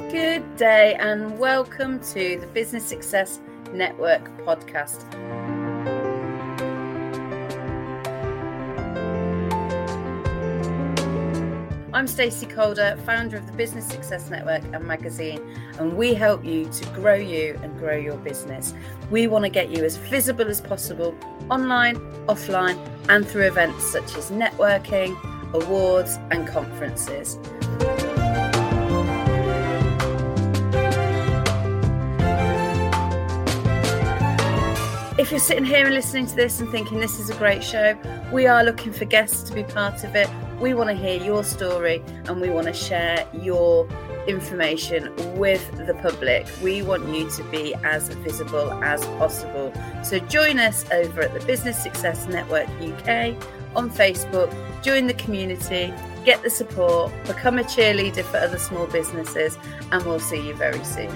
Good day and welcome to the Business Success Network podcast. I'm Stacey Calder, founder of the Business Success Network and magazine, and we help you to grow you and grow your business. We want to get you as visible as possible online, offline, and through events such as networking, awards, and conferences. If you're sitting here and listening to this and thinking this is a great show, we are looking for guests to be part of it. We want to hear your story and we want to share your information with the public. We want you to be as visible as possible. So join us over at the Business Success Network UK on Facebook, join the community, get the support, become a cheerleader for other small businesses, and we'll see you very soon.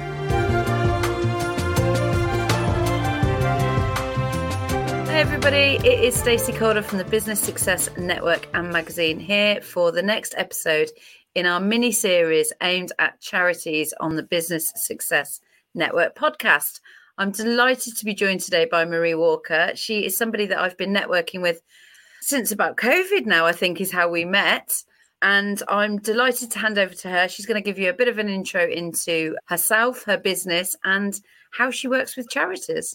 Hey everybody, it is Stacey Calder from the Business Success Network and magazine here for the next episode in our mini-series aimed at charities on the Business Success Network podcast. I'm delighted to be joined today by Marie Walker. She is somebody that I've been networking with since about COVID now, I think is how we met. And I'm delighted to hand over to her. She's going to give you a bit of an intro into herself, her business, and how she works with charities.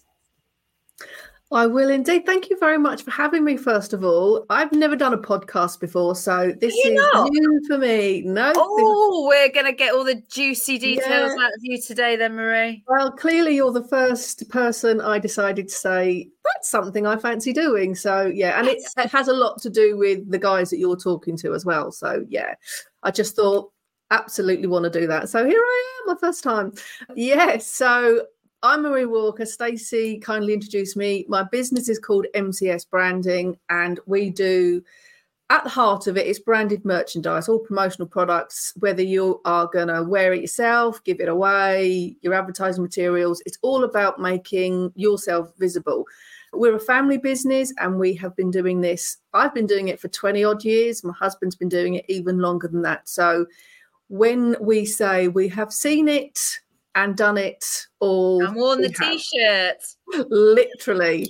I will indeed. Thank you very much for having me, first of all. I've never done a podcast before, so this is new for me. No. Oh, we're going to get all the juicy details out of you today then, Marie. Well, clearly you're the first person I decided to say, that's something I fancy doing. So, yeah, and it has a lot to do with the guys that you're talking to as well. So, yeah, I just thought, absolutely want to do that. So here I am, my first time. Yeah, so I'm Marie Walker. Stacey kindly introduced me. My business is called MCS Branding, and we do, at the heart of it, it's branded merchandise, all promotional products, whether you are going to wear it yourself, give it away, your advertising materials. It's all about making yourself visible. We're a family business and we have been doing this. I've been doing it for 20 odd years. My husband's been doing it even longer than that. So when we say we have seen it and done it all. I'm on the t-shirt. Literally.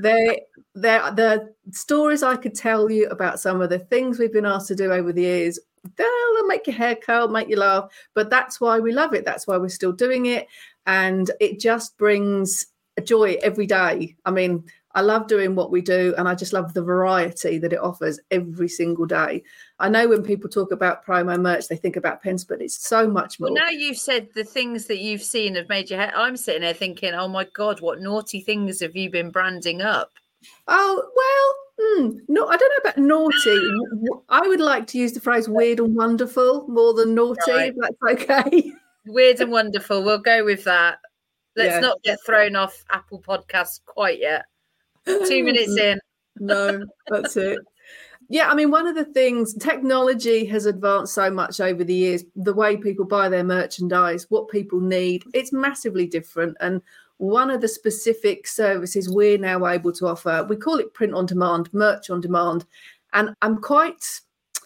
The stories I could tell you about some of the things we've been asked to do over the years, they'll make your hair curl, make you laugh. But that's why we love it. That's why we're still doing it. And it just brings joy every day. I mean, I love doing what we do, and I just love the variety that it offers every single day. I know when people talk about promo merch, they think about pens, but it's so much more. Well, now you've said the things that you've seen have made your head. I'm sitting there thinking, oh my God, what naughty things have you been branding up? Oh, well, no, I don't know about naughty. I would like to use the phrase weird and wonderful more than naughty, if that's okay. Weird and wonderful. We'll go with that. Let's not get thrown off Apple Podcasts quite yet. 2 minutes in. No, that's it. Yeah, I mean, one of the things, technology has advanced so much over the years, the way people buy their merchandise, what people need, it's massively different. And one of the specific services we're now able to offer, we call it print on demand, merch on demand. And I'm quite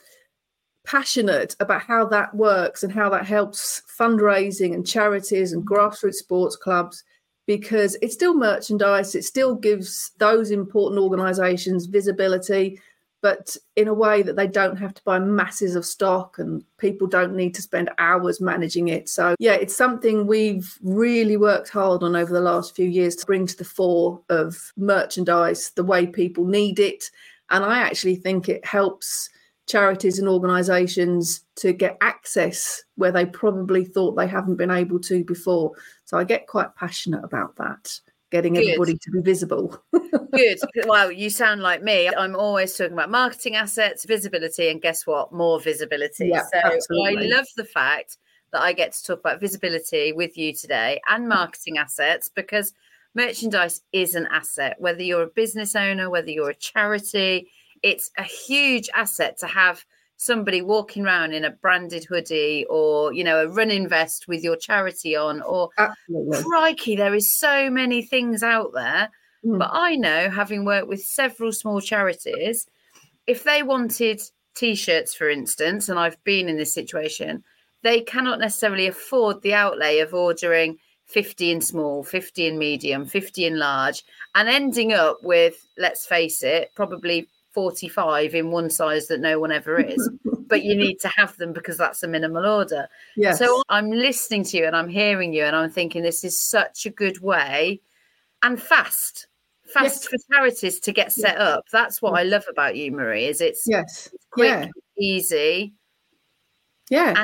passionate about how that works and how that helps fundraising and charities and grassroots sports clubs, because it's still merchandise. It still gives those important organisations visibility, but in a way that they don't have to buy masses of stock and people don't need to spend hours managing it. So, yeah, it's something we've really worked hard on over the last few years to bring to the fore of merchandise, the way people need it. And I actually think it helps charities and organisations to get access where they probably thought they haven't been able to before. So I get quite passionate about that, getting everybody to be visible. Good. Well, you sound like me. I'm always talking about marketing assets, visibility, and guess what? More visibility. Yeah, so absolutely. I love the fact that I get to talk about visibility with you today and marketing assets, because merchandise is an asset. Whether you're a business owner, whether you're a charity, it's a huge asset to have somebody walking around in a branded hoodie or, you know, a running vest with your charity on, or crikey, there is so many things out there. But I know, having worked with several small charities, if they wanted T-shirts, for instance, and I've been in this situation, they cannot necessarily afford the outlay of ordering 50 in small, 50 in medium, 50 in large, and ending up with, let's face it, probably 45 in one size that no one ever is. But you need to have them because that's a minimal order. Yes. So I'm listening to you and I'm hearing you and I'm thinking this is such a good way, and fast Yes. for charities to get set up. That's what I love about you, Marie, is it's quick, easy. Yeah.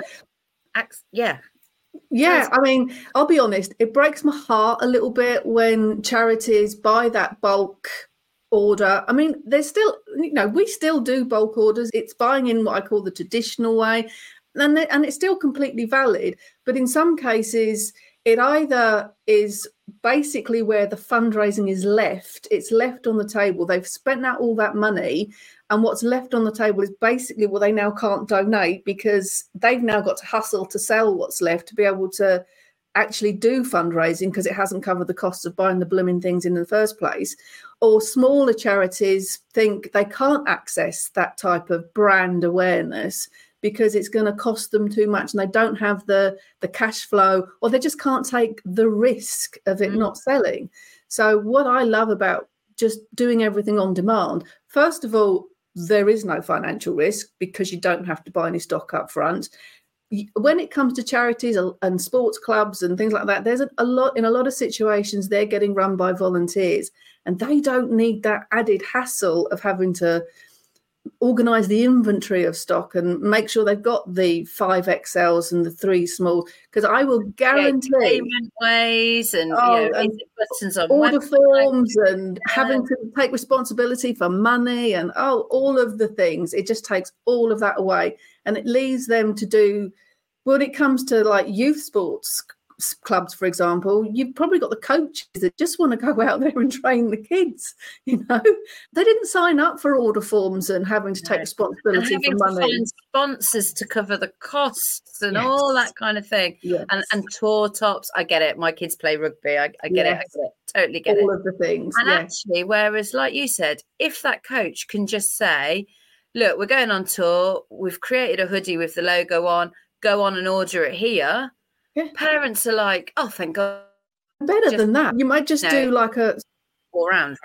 Yeah, I mean, I'll be honest, it breaks my heart a little bit when charities buy that bulk order. I mean, there's still, we still do bulk orders. It's buying in what I call the traditional way, and it's still completely valid. But in some cases, it either is basically where the fundraising is left. It's left on the table. They've spent out all that money. And what's left on the table is basically, well, they now can't donate because they've now got to hustle to sell what's left to be able to actually do fundraising because it hasn't covered the cost of buying the blooming things in the first place. Or smaller charities think they can't access that type of brand awareness because it's going to cost them too much and they don't have the cash flow, or they just can't take the risk of it not selling. So what I love about just doing everything on demand, first of all, there is no financial risk because you don't have to buy any stock up front. When it comes to charities and sports clubs and things like that, there's a lot of situations they're getting run by volunteers and they don't need that added hassle of having to organise the inventory of stock and make sure they've got the 5 XLs and the 3 small, because I will guarantee payment ways and, and buttons on order forms and having to take responsibility for money and all of the things. It just takes all of that away and it leaves them to do, when it comes to like youth sports clubs, for example, you've probably got the coaches that just want to go out there and train the kids. They didn't sign up for order forms and having to take responsibility for money. To find sponsors to cover the costs and all that kind of thing. Yes. And tour tops. I get it. My kids play rugby. I get it. Totally get all of the things. And actually, whereas, like you said, if that coach can just say, look, we're going on tour, we've created a hoodie with the logo on, go on and order it here. Yeah. Parents are like, oh, thank God. Better than that. You might just do like a 4 rounds.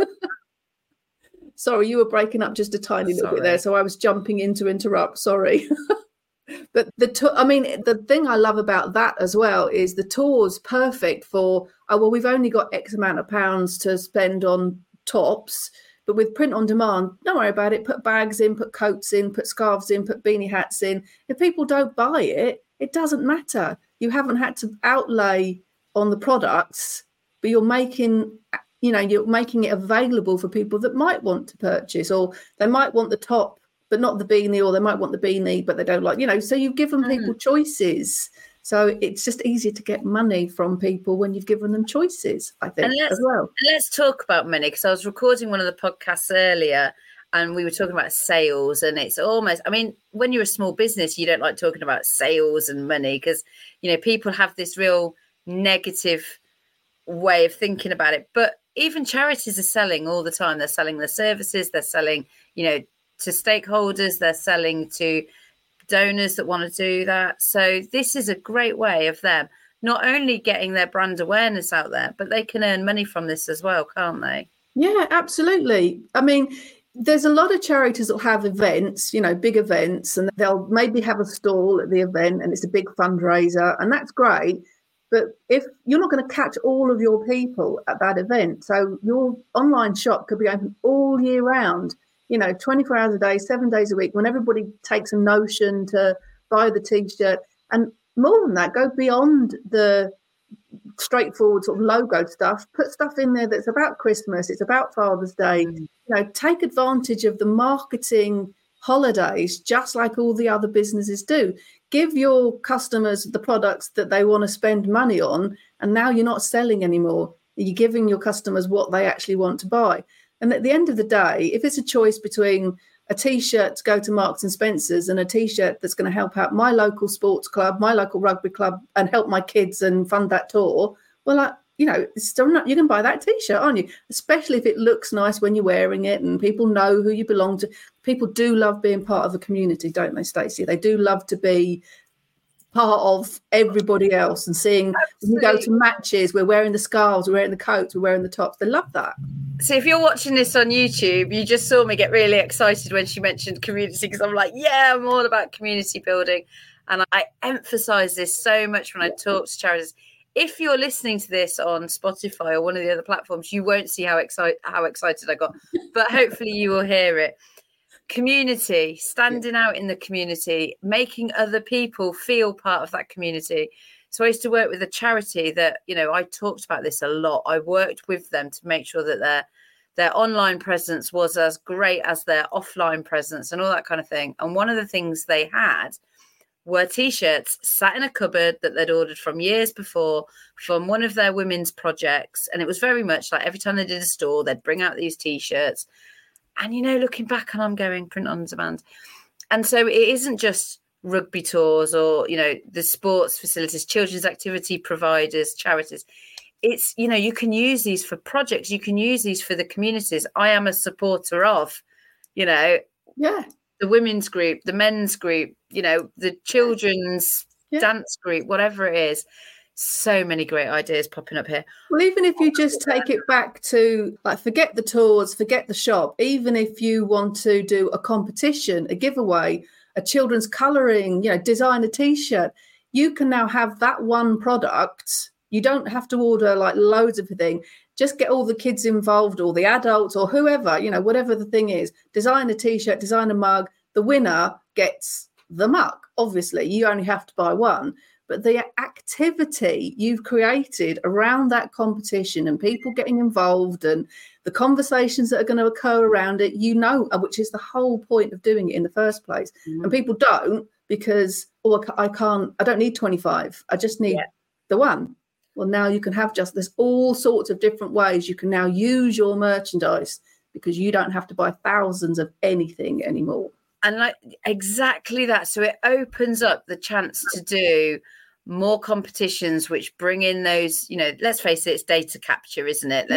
Sorry, you were breaking up just a tiny little bit there, so I was jumping in to interrupt. Sorry. But the thing I love about that as well is the tour's perfect for, we've only got X amount of pounds to spend on tops, but with print on demand, don't worry about it. Put bags in, put coats in, put scarves in, put beanie hats in. If people don't buy it, it doesn't matter. You haven't had to outlay on the products, but you're making it available for people that might want to purchase, or they might want the top, but not the beanie, or they might want the beanie, but they don't like, so you've given people choices. So it's just easier to get money from people when you've given them choices, I think, as well. Let's talk about money, because I was recording one of the podcasts earlier and we were talking about sales, and it's almost, when you're a small business, you don't like talking about sales and money because, people have this real negative way of thinking about it. But even charities are selling all the time. They're selling their services. They're selling, to stakeholders. They're selling to donors that want to do that. So this is a great way of them not only getting their brand awareness out there, but they can earn money from this as well, can't they? Yeah, absolutely. There's a lot of charities that have events, big events, and they'll maybe have a stall at the event and it's a big fundraiser, and that's great. But if you're not going to catch all of your people at that event, so your online shop could be open all year round, 24 hours a day, 7 days a week, when everybody takes a notion to buy the T-shirt. And more than that, go beyond the straightforward sort of logo stuff, put stuff in there that's about Christmas, it's about Father's Day. Take advantage of the marketing holidays just like all the other businesses do. Give your customers the products that they want to spend money on, and now you're not selling anymore. You're giving your customers what they actually want to buy. And at the end of the day, if it's a choice between a T-shirt to go to Marks and Spencer's and a T-shirt that's going to help out my local sports club, my local rugby club, and help my kids and fund that tour, well, it's still not, you can buy that T-shirt, aren't you? Especially if it looks nice when you're wearing it and people know who you belong to. People do love being part of a community, don't they, Stacey? They do love to be part of everybody else and seeing when we go to matches, we're wearing the scarves, we're wearing the coats, we're wearing the tops. They love that. So if you're watching this on YouTube, you just saw me get really excited when she mentioned community, because I'm like, yeah, I'm all about community building. And I emphasize this so much when I talk to charities. If you're listening to this on Spotify or one of the other platforms, you won't see how excited I got, but hopefully you will hear it. Community, standing out in the community, making other people feel part of that community. So I used to work with a charity that, you know, I talked about this a lot. I worked with them to make sure that their online presence was as great as their offline presence and all that kind of thing. And one of the things they had were T-shirts sat in a cupboard that they'd ordered from years before from one of their women's projects. And it was very much like every time they did a store, they'd bring out these T-shirts. And, you know, looking back, and I'm going print on demand. And so it isn't just rugby tours or, you know, the sports facilities, children's activity providers, charities. It's, you know, you can use these for projects. You can use these for the communities. I am a supporter of, you know, the women's group, the men's group, you know, the children's dance group, whatever it is. So many great ideas popping up here. Well, even if you just take it back to, like, forget the tours, forget the shop, even if you want to do a competition, a giveaway, a children's colouring, you know, design a T-shirt, you can now have that one product. You don't have to order like loads of things. Just get all the kids involved or the adults or whoever, you know, whatever the thing is, design a T-shirt, design a mug. The winner gets the mug. Obviously, you only have to buy one. But the activity you've created around that competition and people getting involved and the conversations that are going to occur around it, you know, which is the whole point of doing it in the first place. Mm-hmm. And people don't because, I don't need 25. I just need the one. Well, now you can have there's all sorts of different ways you can now use your merchandise because you don't have to buy thousands of anything anymore. And like exactly that. So it opens up the chance to do more competitions, which bring in those, you know, let's face it, it's data capture, isn't it?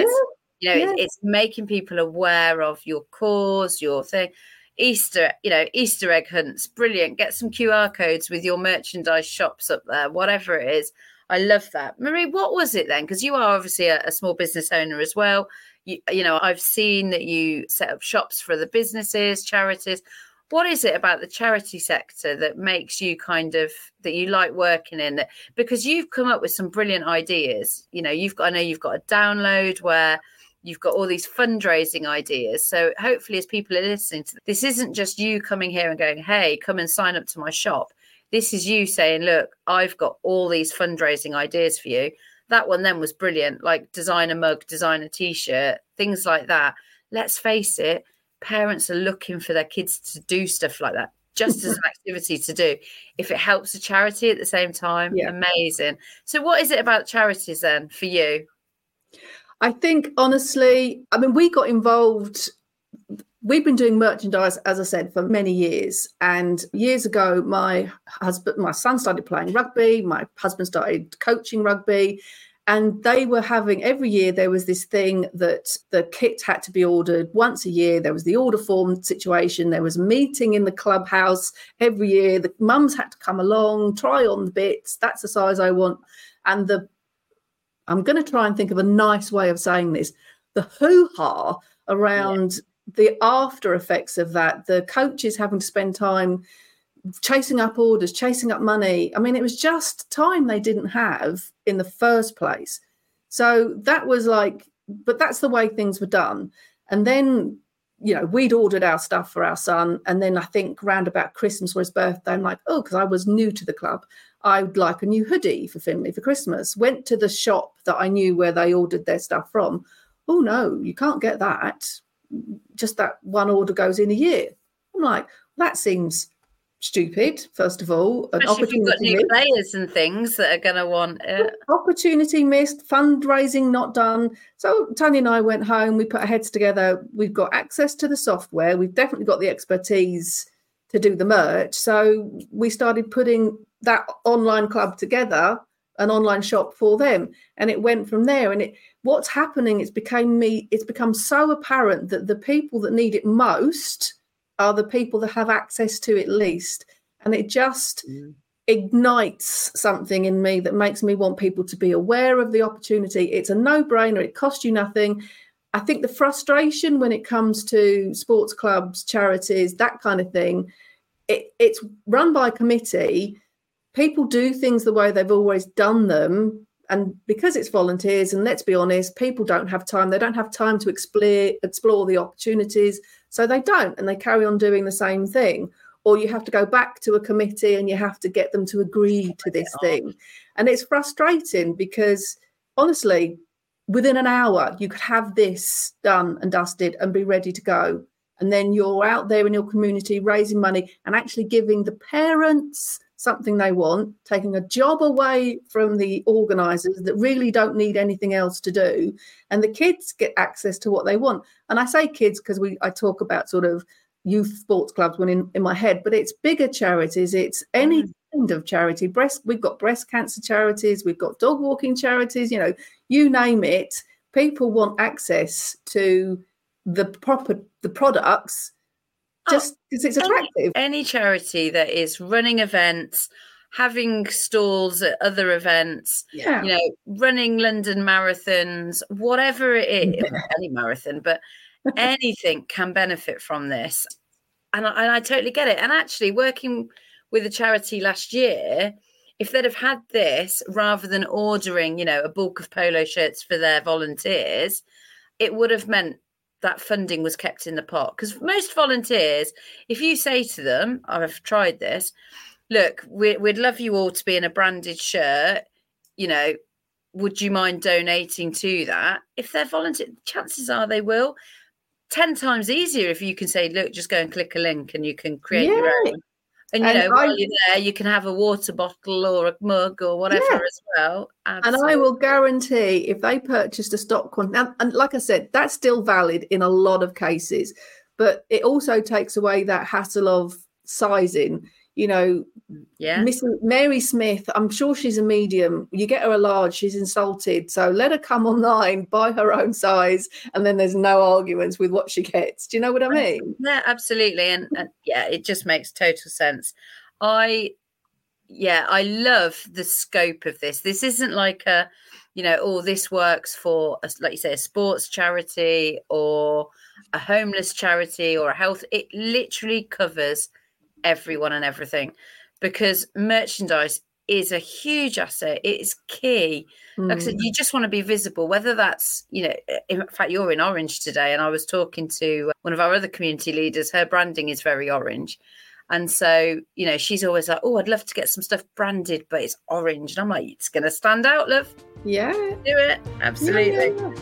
It's making people aware of your cause, your thing. Easter egg hunts, brilliant. Get some QR codes with your merchandise shops up there, whatever it is. I love that. Marie, what was it then? Because you are obviously a small business owner as well. You know, I've seen that you set up shops for the businesses, charities. What is it about the charity sector that makes you that you like working in it? Because you've come up with some brilliant ideas. You know, I know you've got a download where you've got all these fundraising ideas. So hopefully as people are listening to this isn't just you coming here and going, hey, come and sign up to my shop. This is you saying, look, I've got all these fundraising ideas for you. That one then was brilliant, like design a mug, design a T-shirt, things like that. Let's face it, parents are looking for their kids to do stuff like that, just as an activity to do. If it helps a charity at the same time, amazing. So what is it about charities then for you? I think, honestly, I mean, we got involved. We've been doing merchandise, as I said, for many years. And years ago, my son started playing rugby. My husband started coaching rugby. And they were having, every year there was this thing that the kit had to be ordered once a year. There was the order form situation. There was a meeting in the clubhouse every year. The mums had to come along, try on the bits. That's the size I want. And I'm going to try and think of a nice way of saying this. The hoo-ha around the after effects of that, the coaches having to spend time chasing up orders, chasing up money. I mean, it was just time they didn't have in the first place. So that was like, but that's the way things were done. And then, you know, we'd ordered our stuff for our son. And then I think round about Christmas or his birthday, I'm like, oh, because I was new to the club, I would like a new hoodie for Finley for Christmas. Went to the shop that I knew where they ordered their stuff from. Oh, no, you can't get that. Just that one order goes in a year. I'm like, that seems stupid, first of all. Especially if you've got new players and things that are going to want it. Opportunity missed, fundraising not done. So Tanya and I went home, we put our heads together. We've got access to the software. We've definitely got the expertise to do the merch. So we started putting that online club together, an online shop for them. And it went from there. And what's happening, it's become so apparent that the people that need it most are the people that have access to it least. And it ignites something in me that makes me want people to be aware of the opportunity. It's a no-brainer. It costs you nothing. I think the frustration when it comes to sports clubs, charities, that kind of thing, it's run by committee. People do things the way they've always done them. And because it's volunteers, and let's be honest, people don't have time. They don't have time to explore the opportunities. So they don't, and they carry on doing the same thing. Or you have to go back to a committee and you have to get them to agree to this thing. And it's frustrating because, honestly, within an hour, you could have this done and dusted and be ready to go. And then you're out there in your community raising money and actually giving the parents something they want, taking a job away from the organisers that really don't need anything else to do. And the kids get access to what they want. And I say kids because I talk about sort of youth sports clubs when in my head, but it's bigger charities. It's any kind of charity. We've got breast cancer charities. We've got dog walking charities. You name it. People want access to the products just because it's attractive. Any charity that is running events, having stalls at other events, running London marathons, whatever it is, any marathon, but anything can benefit from this. And I totally get it. And actually working with a charity last year, if they'd have had this rather than ordering, a bulk of polo shirts for their volunteers, it would have meant that funding was kept in the pot. Because most volunteers, if you say to them, I've tried this, look, we'd love you all to be in a branded shirt, would you mind donating to that? If they're volunteer, chances are they will. 10 times easier if you can say, look, just go and click a link and you can create your own. And, while you're there, you can have a water bottle or a mug or whatever as well. Absolutely. And I will guarantee if they purchased a stock quantity, and like I said, that's still valid in a lot of cases, but it also takes away that hassle of sizing. Mary Smith, I'm sure she's a medium. You get her a large, she's insulted. So let her come online, buy her own size, and then there's no arguments with what she gets. Do you know what I mean? Yeah, absolutely. And it just makes total sense. I love the scope of this. This isn't like this works for, like you say, a sports charity or a homeless charity or a health. It literally covers everyone and everything, because merchandise is a huge asset. It's key. Like I said, you just want to be visible, whether that's, in fact, you're in orange today. And I was talking to one of our other community leaders. Her branding is very orange. And so, she's always like, oh, I'd love to get some stuff branded, but it's orange. And I'm like, it's going to stand out, love. Yeah. Do it. Absolutely. Yeah.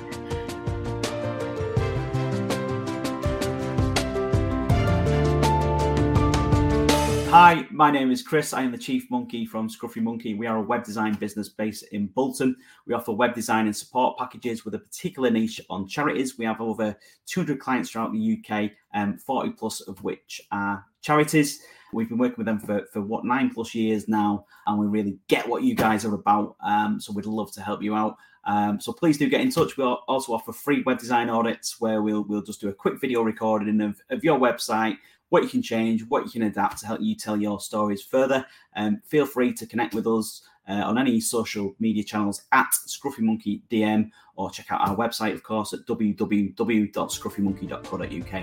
Hi, my name is Chris. I am the Chief Monkey from Scruffy Monkey. We are a web design business based in Bolton. We offer web design and support packages with a particular niche on charities. We have over 200 clients throughout the UK, 40 plus of which are charities. We've been working with them for 9+ years now, and we really get what you guys are about. So we'd love to help you out. So please do get in touch. We'll also offer free web design audits where we'll just do a quick video recording of your website, what you can change, what you can adapt to help you tell your stories further. Feel free to connect with us on any social media channels at Scruffy Monkey DM, or check out our website, of course, at www.scruffymonkey.co.uk.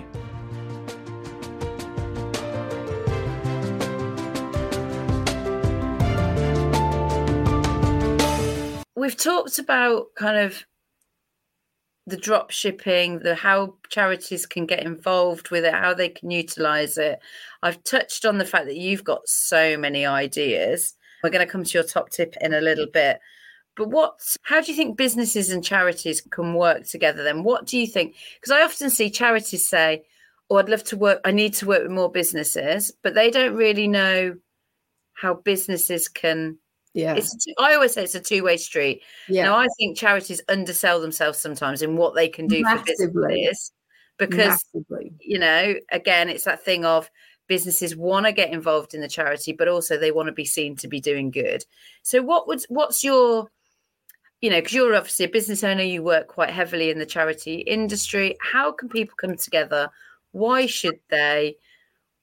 We've talked about kind of the drop shipping, how charities can get involved with it, how they can utilize it. I've touched on the fact that you've got so many ideas. We're going to come to your top tip in a little bit. But how do you think businesses and charities can work together then? What do you think? Because I often see charities say, oh, I need to work with more businesses, but they don't really know how businesses can. Yeah, I always say it's a two-way street. Yeah. Now, I think charities undersell themselves sometimes in what they can do for businesses, because, again, it's that thing of businesses want to get involved in the charity, but also they want to be seen to be doing good. So what's your, because you're obviously a business owner, you work quite heavily in the charity industry. How can people come together? Why should they?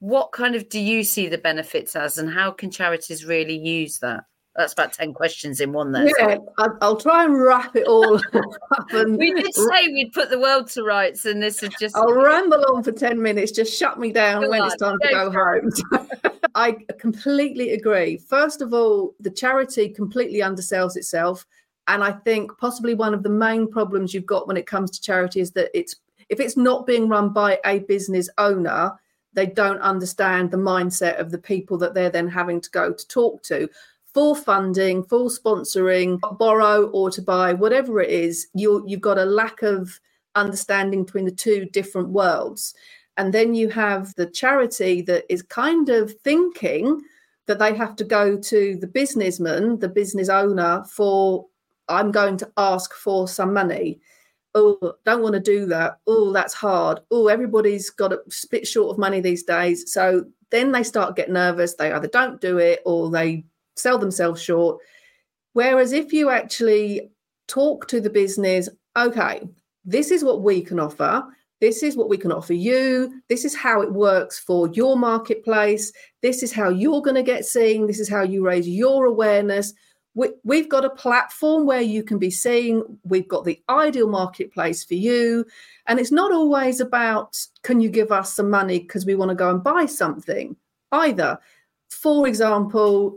what kind of do you see the benefits as, and how can charities really use that? That's about 10 questions in one there. Yeah, I'll try and wrap it all up. And we did say we'd put the world to rights, and this is just... I'll ramble on for 10 minutes, just shut me down when it's time to go home. I completely agree. First of all, the charity completely undersells itself. And I think possibly one of the main problems you've got when it comes to charity is that if it's not being run by a business owner, they don't understand the mindset of the people that they're then having to go to talk to. For funding, for sponsoring, borrow or to buy, whatever it is, you've got a lack of understanding between the two different worlds. And then you have the charity that is kind of thinking that they have to go to the businessman, the business owner, for, I'm going to ask for some money. Oh, don't want to do that. Oh, that's hard. Oh, everybody's got a bit short of money these days. So then they start getting nervous. They either don't do it or they sell themselves short. Whereas if you actually talk to the business, okay, this is what we can offer. This is what we can offer you. This is how it works for your marketplace. This is how you're going to get seen. This is how you raise your awareness. We've got a platform where you can be seen. We've got the ideal marketplace for you. And it's not always about, can you give us some money because we want to go and buy something either. For example,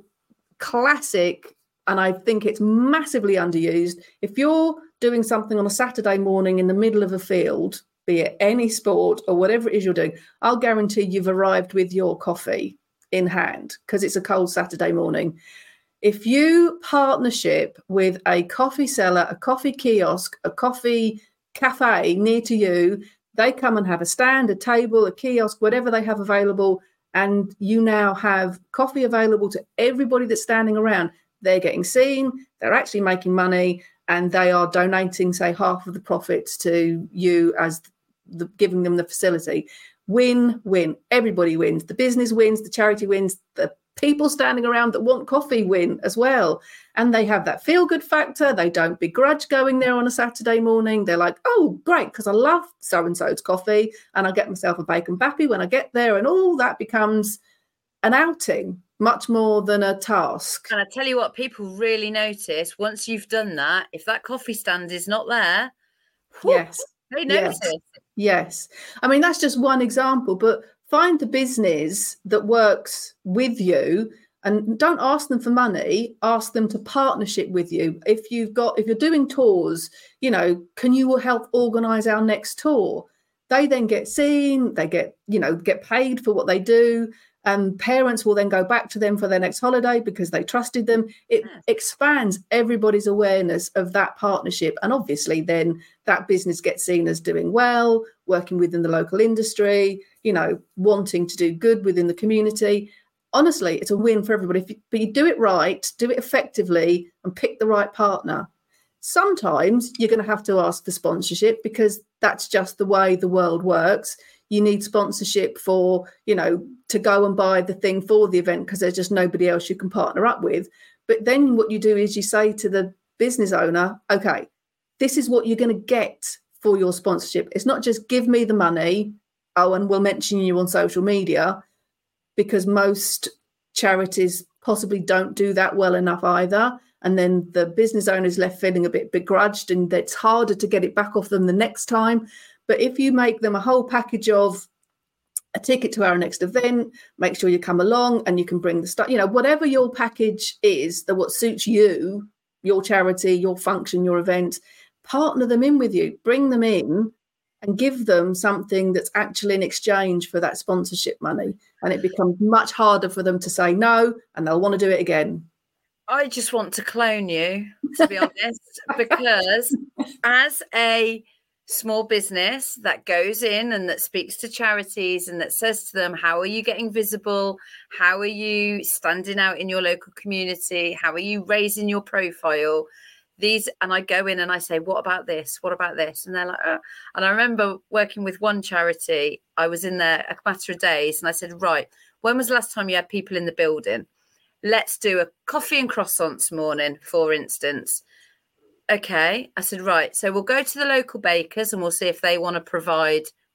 classic, and I think it's massively underused, if you're doing something on a Saturday morning in the middle of a field, be it any sport or whatever it is you're doing, I'll guarantee you've arrived with your coffee in hand because it's a cold Saturday morning. If you partnership with a coffee seller, a coffee kiosk, a coffee cafe near to you, they come and have a stand, a table, a kiosk, whatever they have available, and you now have coffee available to everybody that's standing around. They're getting seen, they're actually making money, and they are donating, say, half of the profits to you as giving them the facility. Win-win. Everybody wins. The business wins, the charity wins, the people standing around that want coffee win as well. And they have that feel-good factor. They don't begrudge going there on a Saturday morning. They're like, oh, great, because I love so-and-so's coffee, and I get myself a bacon bappy when I get there, and all that becomes an outing much more than a task. And I tell you what, people really notice once you've done that, if that coffee stand is not there, yes, they notice. Yes. I mean, that's just one example, but find the business that works with you and don't ask them for money, ask them to partnership with you. If you're doing tours, can you help organize our next tour? They then get seen, they get paid for what they do. And parents will then go back to them for their next holiday because they trusted them. It expands everybody's awareness of that partnership. And obviously then that business gets seen as doing well, working within the local industry, wanting to do good within the community. Honestly, it's a win for everybody. But you do it right, do it effectively, and pick the right partner. Sometimes you're going to have to ask for sponsorship because that's just the way the world works. You need sponsorship for, to go and buy the thing for the event because there's just nobody else you can partner up with. But then what you do is you say to the business owner, okay, this is what you're going to get for your sponsorship. It's not just give me the money, and we'll mention you on social media, because most charities possibly don't do that well enough either. And then the business owner is left feeling a bit begrudged, and it's harder to get it back off them the next time. But if you make them a whole package of a ticket to our next event, make sure you come along and you can bring the stuff, whatever your package is, that what suits you, your charity, your function, your event, partner them in with you, bring them in and give them something that's actually in exchange for that sponsorship money. And it becomes much harder for them to say no, and they'll want to do it again. I just want to clone you, to be honest, because as a small business that goes in and that speaks to charities and that says to them, how are you getting visible? How are you standing out in your local community? How are you raising your profile? And I go in and I say, what about this? What about this? And they're like, oh. And I remember working with one charity. I was in there a matter of days and I said, right, when was the last time you had people in the building? Let's do a coffee and croissants morning, for instance. Okay. I said, right. So we'll go to the local bakers and we'll see if they want to provide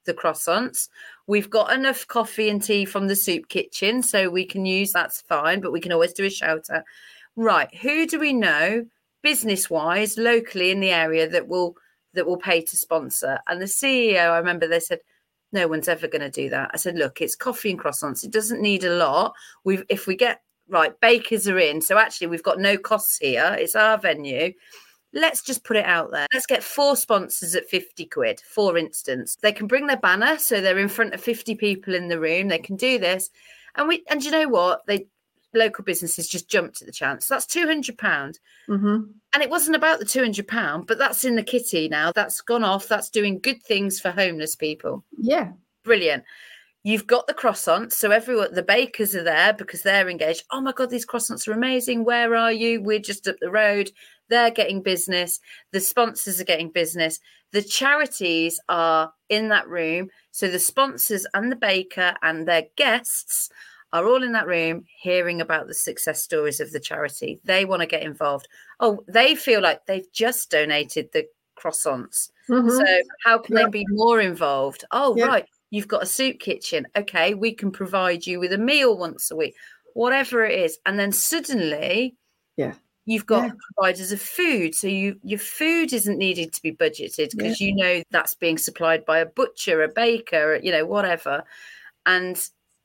the croissants. We've got enough coffee and tea from the soup kitchen, so we can use, that's fine, but we can always do a shout out. Right, who do we know business-wise locally in the area that will pay to sponsor? And the CEO, I remember they said, no one's ever going to do that. I said, look, it's coffee and croissants. It doesn't need a lot. If we get, right, bakers are in, so actually we've got no costs here. It's our venue. Let's just put it out there. Let's get 4 sponsors at 50 quid, for instance. They can bring their banner, so they're in front of 50 people in the room. They can do this. And you know what? Local businesses just jumped at the chance. So that's £200. Mm-hmm. And it wasn't about the £200, but that's in the kitty now. That's gone off. That's doing good things for homeless people. Yeah. Brilliant. You've got the croissants. So the bakers are there because they're engaged. Oh my God, these croissants are amazing. Where are you? We're just up the road. They're getting business. The sponsors are getting business. The charities are in that room. So the sponsors and the baker and their guests are all in that room hearing about the success stories of the charity. They want to get involved. Oh, they feel like they've just donated the croissants. Mm-hmm. So how can they be more involved? Oh, Yeah. right. You've got a soup kitchen. Okay, we can provide you with a meal once a week, whatever it is. And then suddenly you've got providers of food. So your food isn't needed to be budgeted because you know that's being supplied by a butcher, a baker, whatever. And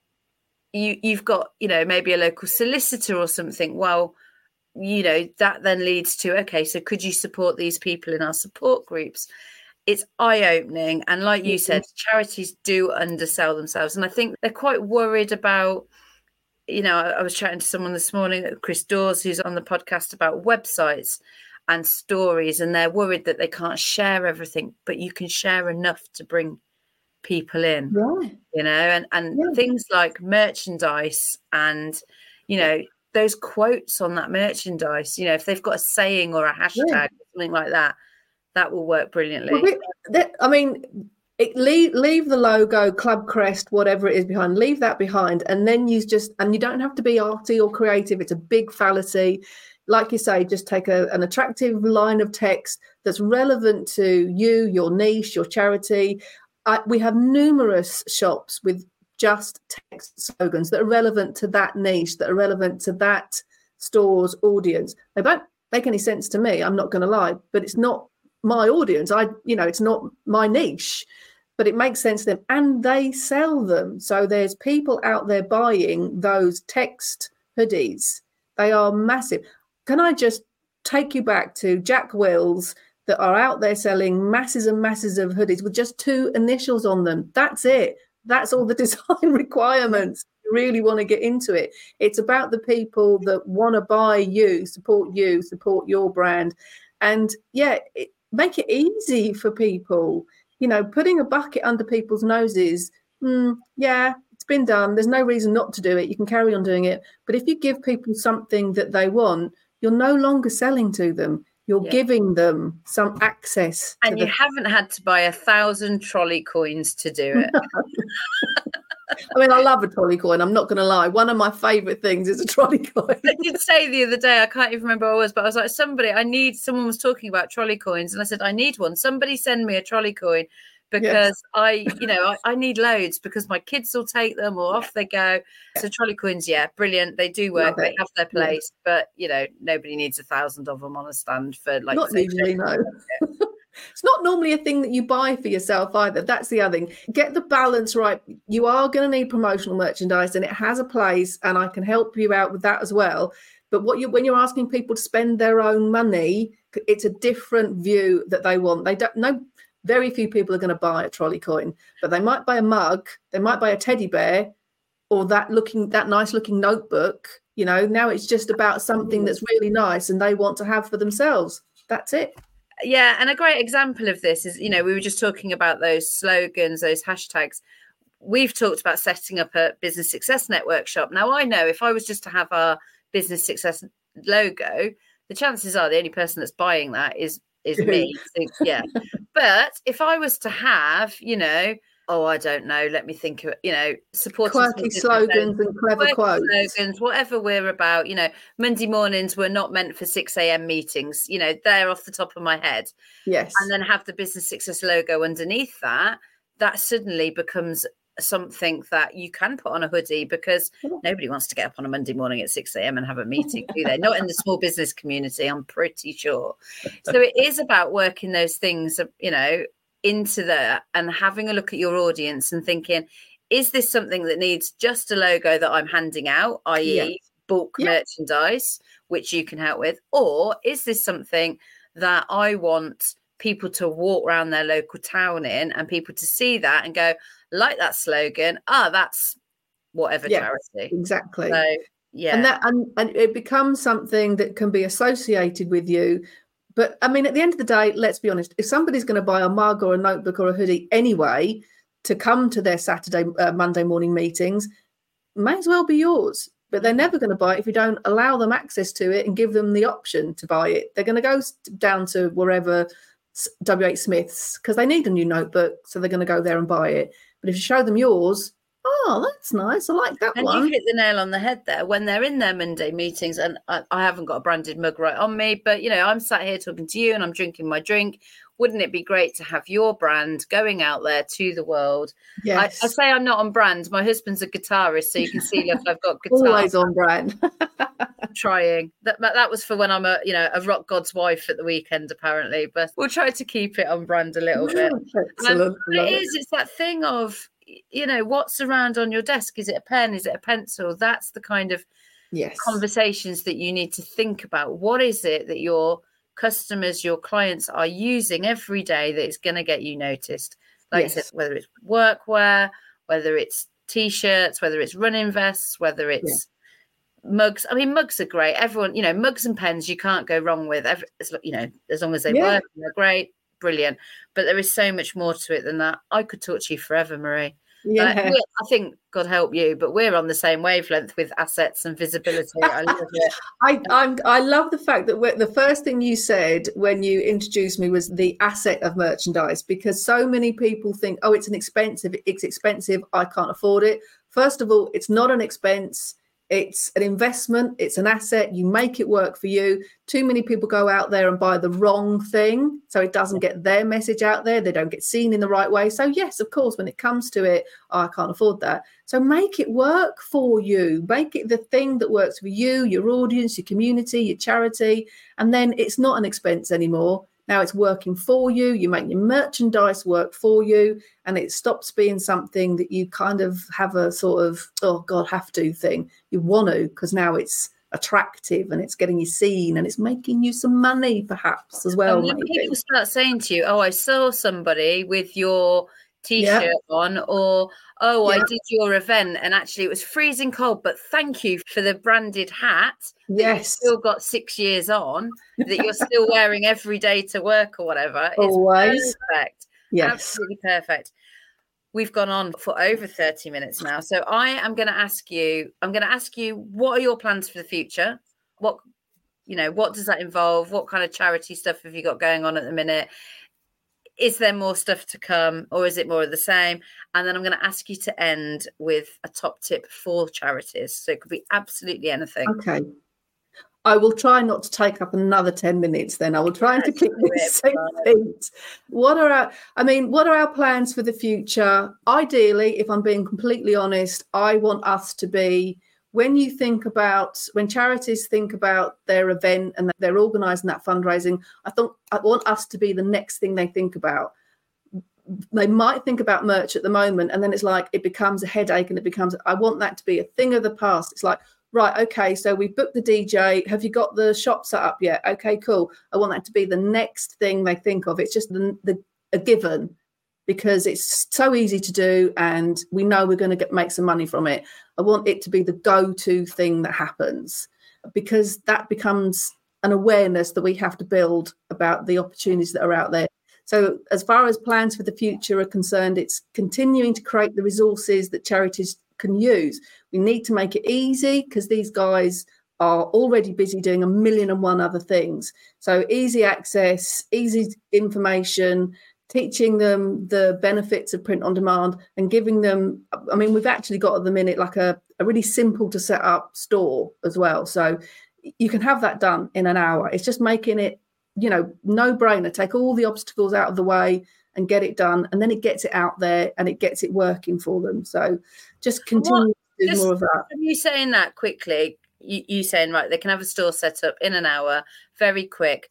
you've got, maybe a local solicitor or something. Well, that then leads to, okay, so could you support these people in our support groups? It's eye-opening. And like you said, charities do undersell themselves. And I think they're quite worried about, I was chatting to someone this morning, Chris Dawes, who's on the podcast, about websites and stories. And they're worried that they can't share everything, but you can share enough to bring people in, and things like merchandise and, those quotes on that merchandise, if they've got a saying or a hashtag or something like that, that will work brilliantly. Leave the logo, club crest, whatever it is behind, leave that behind. And then you don't have to be arty or creative. It's a big fallacy. Like you say, just take an attractive line of text that's relevant to you, your niche, your charity. We have numerous shops with just text slogans that are relevant to that niche, that are relevant to that store's audience. They don't make any sense to me, I'm not going to lie, but it's not my audience. It's not my niche, but it makes sense to them and they sell them. So there's people out there buying those text hoodies. They are massive. Can I just take you back to Jack Wills that are out there selling masses and masses of hoodies with just 2 initials on them? That's it. That's all the design requirements. You really want to get into it. It's about the people that want to buy you, support your brand. And make it easy for people. Putting a bucket under people's noses, it's been done. There's no reason not to do it. You can carry on doing it. But if you give people something that they want, you're no longer selling to them. You're giving them some access. And you haven't had to buy 1,000 trolley coins to do it. I love a trolley coin. I'm not going to lie. One of my favourite things is a trolley coin. I did say the other day, I can't even remember who I was, but I was like, someone was talking about trolley coins. And I said, I need one. Somebody send me a trolley coin because I need loads because my kids will take them or off they go. So trolley coins, brilliant. They do work. They have their place, but nobody needs 1,000 of them on a stand for not usually, no. It's not normally a thing that you buy for yourself either. That's the other thing. Get the balance right. You are going to need promotional merchandise and it has a place and I can help you out with that as well. But when you're asking people to spend their own money, it's a different view that they want. They don't know. Very few people are going to buy a trolley coin, but they might buy a mug, they might buy a teddy bear, or that nice looking notebook. Now it's just about something that's really nice and they want to have for themselves. That's it. Yeah, and a great example of this is, we were just talking about those slogans, those hashtags. We've talked about setting up a Business Success Network shop. Now, I know if I was just to have our Business Success logo, the chances are the only person that's buying that is me. So, but if I was to have, I don't know, let me think of supporting quirky slogans and clever quotes. Slogans, whatever we're about, Monday mornings were not meant for 6 a.m. meetings, they're off the top of my head. Yes. And then have the Business Success logo underneath that, that suddenly becomes something that you can put on a hoodie, because nobody wants to get up on a Monday morning at 6 a.m. and have a meeting, do they? Not in the small business community, I'm pretty sure. So it is about working those things, into that, and having a look at your audience and thinking, is this something that needs just a logo that I'm handing out, i.e. bulk merchandise, which you can help with? Or is this something that I want people to walk around their local town in, and people to see that and go, like that slogan, that's whatever charity. Exactly. So, and it becomes something that can be associated with you. But I mean, at the end of the day, let's be honest, if somebody's going to buy a mug or a notebook or a hoodie anyway to come to their Monday morning meetings, may as well be yours. But they're never going to buy it if you don't allow them access to it and give them the option to buy it. They're going to go down to wherever, WH Smith's, because they need a new notebook, so they're going to go there and buy it. But if you show them yours, that's nice, I like that one. And you hit the nail on the head there. When they're in their Monday meetings, and I haven't got a branded mug right on me, but, I'm sat here talking to you and I'm drinking my drink. Wouldn't it be great to have your brand going out there to the world? Yes. I say I'm not on brand. My husband's a guitarist, so you can see, look, I've got guitar. Always on brand. I'm trying. That was for when I'm a rock god's wife at the weekend, apparently. But we'll try to keep it on brand a little bit. Excellent. It's that thing of, what's around on your desk? Is it a pen? Is it a pencil? That's the kind of conversations that you need to think about. What is it that your customers, your clients are using every day that is going to get you noticed? Like I said, whether it's workwear, whether it's T-shirts, whether it's running vests, whether it's mugs. I mean, mugs are great. Everyone, mugs and pens you can't go wrong with. As long as they work and they're great, brilliant. But there is so much more to it than that. I could talk to you forever, Marie. I think, God help you, but we're on the same wavelength with assets and visibility. I love it. I love the fact that the first thing you said when you introduced me was the asset of merchandise, because so many people think, it's expensive, I can't afford it. First of all, it's not an expense. It's an investment. It's an asset. You make it work for you. Too many people go out there and buy the wrong thing, so it doesn't get their message out there. They don't get seen in the right way. So yes, of course, when it comes to it, I can't afford that. So make it work for you. Make it the thing that works for you, your audience, your community, your charity. And then it's not an expense anymore. Now it's working for you. You make your merchandise work for you, and it stops being something that you kind of have a sort of, have to thing. You want to, because now it's attractive and it's getting you seen and it's making you some money perhaps as well. And when people start saying to you, I saw somebody with your T-shirt on, or I did your event and actually it was freezing cold, but thank you for the branded hat that you've still got 6 years on, that you're still wearing every day to work or whatever. It's perfect. Absolutely perfect. We've gone on for over 30 minutes now, so I am going to ask you, what are your plans for the future? What does that involve? What kind of charity stuff have you got going on at the minute? Is there more stuff to come, or is it more of the same? And then I'm going to ask you to end with a top tip for charities. So it could be absolutely anything. Okay. I will try not to take up another 10 minutes then. I will try to keep this succinct. What are our plans for the future? Ideally, if I'm being completely honest, I want us to be, when charities think about their event and they're organising that fundraising, I want us to be the next thing they think about. They might think about merch at the moment, and then it's like it becomes a headache, and I want that to be a thing of the past. It's like, right, okay, so we booked the DJ. Have you got the shop set up yet? Okay, cool. I want that to be the next thing they think of. It's just a given, because it's so easy to do and we know we're going to make some money from it. I want it to be the go-to thing that happens, because that becomes an awareness that we have to build about the opportunities that are out there. So as far as plans for the future are concerned, it's continuing to create the resources that charities can use. We need to make it easy, because these guys are already busy doing 1,000,001 other things. So easy access, easy information, teaching them the benefits of print on demand, and giving them, we've actually got at the minute like a really simple to set up store as well. So you can have that done in an hour. It's just making it no brainer. Take all the obstacles out of the way and get it done. And then it gets it out there and it gets it working for them. So just continue to do more of that. You saying that quickly, you saying, right, they can have a store set up in an hour, very quick.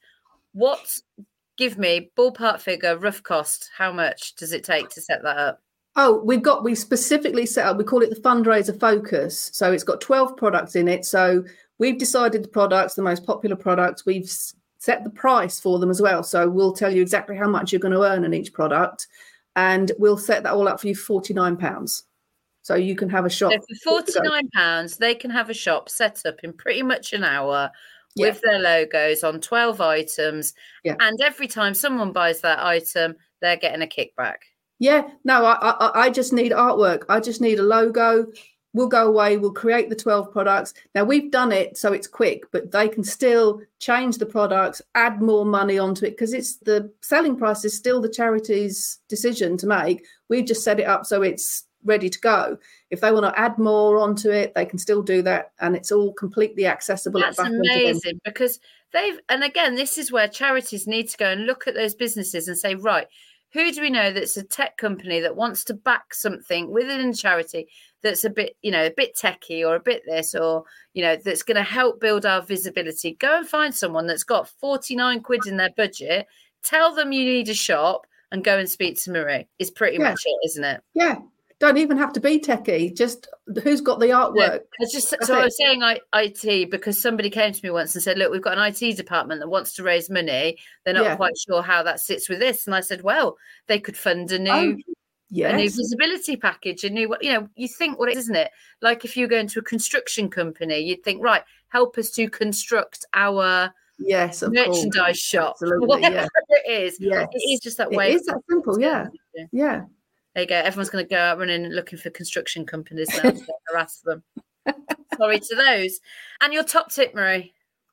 Give me ballpark figure, rough cost. How much does it take to set that up? Oh, we specifically set up, we call it the fundraiser focus. So it's got 12 products in it. So we've decided the products, the most popular products. We've set the price for them as well. So we'll tell you exactly how much you're going to earn on each product. And we'll set that all up for you, £49. So you can have a shop. So for £49, they can have a shop set up in pretty much an hour with their logos on 12 items. Yeah. And every time someone buys that item, they're getting a kickback. Yeah, no, I just need artwork. I just need a logo. We'll go away. We'll create the 12 products. Now, we've done it so it's quick, but they can still change the products, add more money onto it, because it's the selling price is still the charity's decision to make. We've just set it up so it's ready to go. If they want to add more onto it, they can still do that. And it's all completely accessible. That's amazing, because and again, this is where charities need to go and look at those businesses and say, right, who do we know that's a tech company that wants to back something within a charity that's a bit, a bit techie or a bit this, or, that's going to help build our visibility? Go and find someone that's got 49 quid in their budget. Tell them you need a shop and go and speak to Marie. Is pretty much it, isn't it? Yeah. Don't even have to be techie. Just who's got the artwork. I was saying IT because somebody came to me once and said, look, we've got an IT department that wants to raise money. They're not quite sure how that sits with this. And I said, well, they could fund a new visibility package, a new, you think what it is, isn't it? Like if you go into a construction company, you'd think, right, help us to construct our merchandise shop. Absolutely, whatever it is. Yes. It is just that way. It is that simple, yeah. There you go. Everyone's going to go out running looking for construction companies now to harass them. Sorry to those. And your top tip, Marie?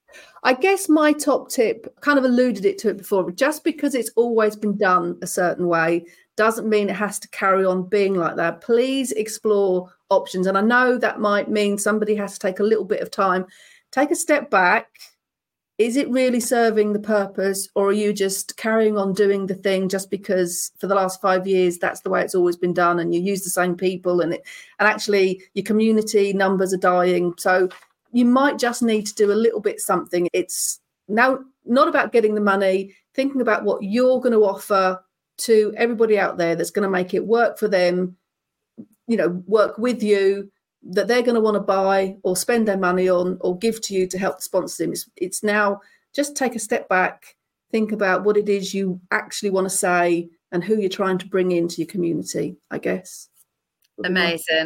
I guess my top tip, kind of alluded to it before, but just because it's always been done a certain way doesn't mean it has to carry on being like that. Please explore options. And I know that might mean somebody has to take a little bit of time. Take a step back. Is it really serving the purpose, or are you just carrying on doing the thing just because for the last 5 years that's the way it's always been done, and you use the same people, and actually your community numbers are dying? So you might just need to do a little bit something. It's now not about getting the money, thinking about what you're going to offer to everybody out there that's going to make it work for them, work with you, that they're going to want to buy or spend their money on or give to you to help sponsor them. It's now just take a step back, think about what it is you actually want to say and who you're trying to bring into your community, I guess. Amazing.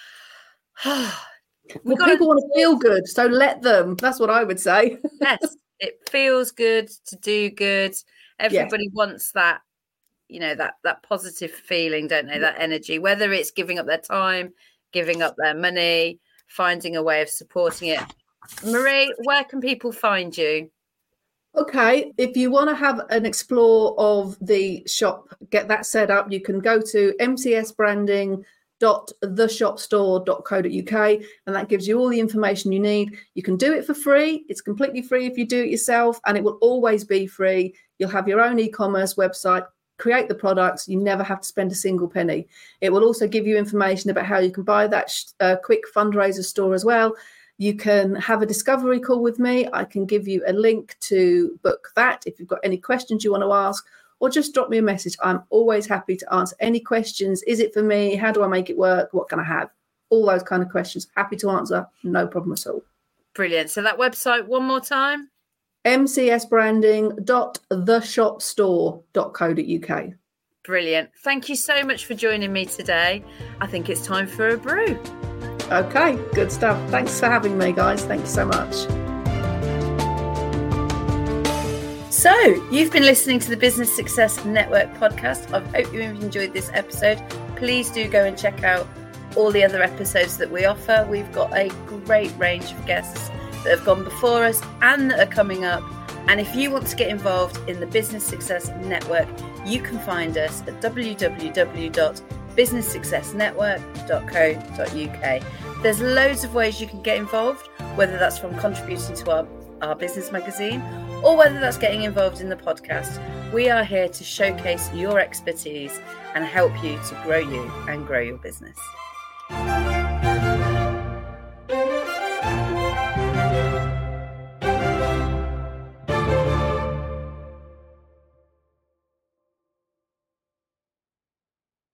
People want to feel good, so let them. That's what I would say. Yes, it feels good to do good. Everybody wants that, that positive feeling, don't they? That energy, whether it's giving up their time, giving up their money, finding a way of supporting it. Marie, where can people find you? Okay, if you want to have an explore of the shop, get that set up, you can go to mcsbranding.theshopstore.co.uk, and that gives you all the information you need. You can do it for free. It's completely free if you do it yourself, and it will always be free. You'll have your own e-commerce website, create the products. You never have to spend a single penny. It will also give you information about how you can buy that quick fundraiser store as well. You can have a discovery call with me. I can give you a link to book that if you've got any questions you want to ask, or just drop me a message. I'm always happy to answer any questions. Is it for me? How do I make it work? What can I have? All those kind of questions. Happy to answer. No problem at all. Brilliant. So that website one more time? mcsbranding.theshopstore.co.uk. Brilliant. Thank you so much for joining me today. I think it's time for a brew. Okay, good stuff. Thanks for having me, guys. Thank you so much. So, you've been listening to the Business Success Network podcast. I hope you've enjoyed this episode. Please do go and check out all the other episodes that we offer. We've got a great range of guests that have gone before us and that are coming up. And if you want to get involved in the Business Success Network, you can find us at www.businesssuccessnetwork.co.uk. There's loads of ways you can get involved, whether that's from contributing to our business magazine, or whether that's getting involved in the podcast, we are here to showcase your expertise and help you to grow you and grow your business.